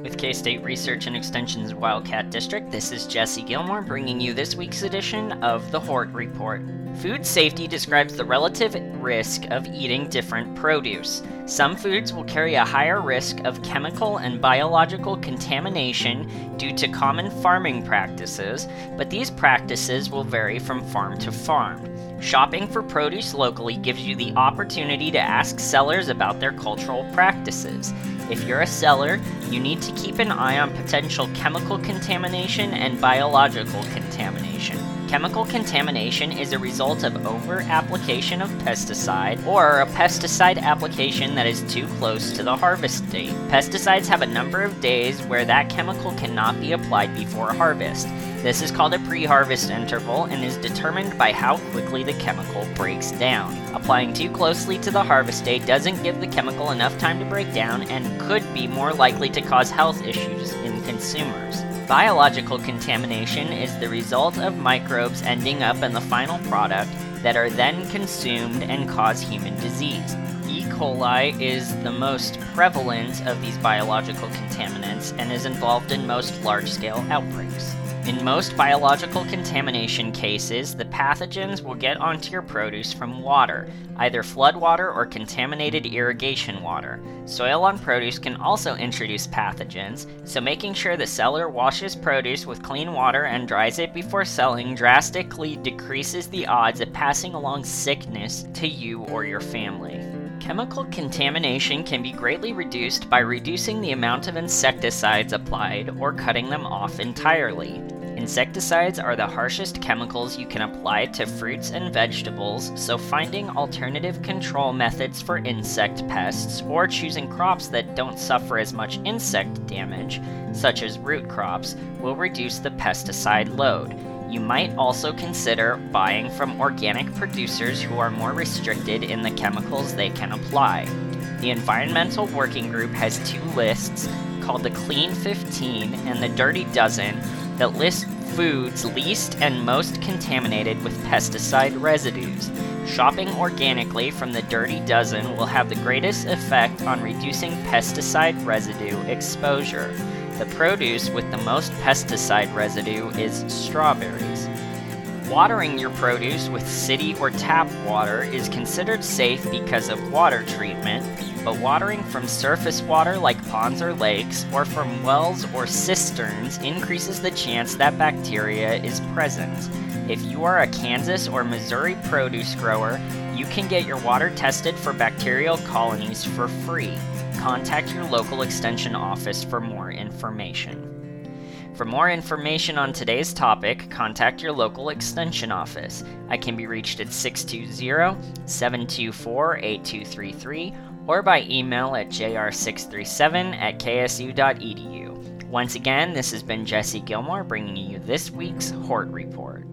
With K-State Research and Extension's Wildcat District, this is Jesse Gilmore bringing you this week's edition of the Hort Report. Food safety describes the relative risk of eating different produce. Some foods will carry a higher risk of chemical and biological contamination due to common farming practices, but these practices will vary from farm to farm. Shopping for produce locally gives you the opportunity to ask sellers about their cultural practices. If you're a seller, you need to keep an eye on potential chemical contamination and biological contamination. Chemical contamination is a result of over-application of pesticide or a pesticide application that is too close to the harvest date. Pesticides have a number of days where that chemical cannot be applied before harvest. This is called a pre-harvest interval and is determined by how quickly the chemical breaks down. Applying too closely to the harvest date doesn't give the chemical enough time to break down and could be more likely to cause health issues in consumers. Biological contamination is the result of microbes ending up in the final product that are then consumed and cause human disease. E. coli is the most prevalent of these biological contaminants and is involved in most large-scale outbreaks. In most biological contamination cases, the pathogens will get onto your produce from water, either floodwater or contaminated irrigation water. Soil on produce can also introduce pathogens, so making sure the seller washes produce with clean water and dries it before selling drastically decreases the odds of passing along sickness to you or your family. Chemical contamination can be greatly reduced by reducing the amount of insecticides applied or cutting them off entirely. Insecticides are the harshest chemicals you can apply to fruits and vegetables, so finding alternative control methods for insect pests or choosing crops that don't suffer as much insect damage, such as root crops, will reduce the pesticide load. You might also consider buying from organic producers who are more restricted in the chemicals they can apply. The Environmental Working Group has two lists called the Clean 15 and the Dirty Dozen that list foods least and most contaminated with pesticide residues. Shopping organically from the Dirty Dozen will have the greatest effect on reducing pesticide residue exposure. The produce with the most pesticide residue is strawberries. Watering your produce with city or tap water is considered safe because of water treatment, but watering from surface water like ponds or lakes, or from wells or cisterns increases the chance that bacteria is present. If you are a Kansas or Missouri produce grower, you can get your water tested for bacterial colonies for free. Contact your local extension office for more information. For more information on today's topic, contact your local extension office. I can be reached at 620-724-8233 or by email at jr637@ksu.edu. Once again, this has been Jesse Gilmore bringing you this week's Hort Report.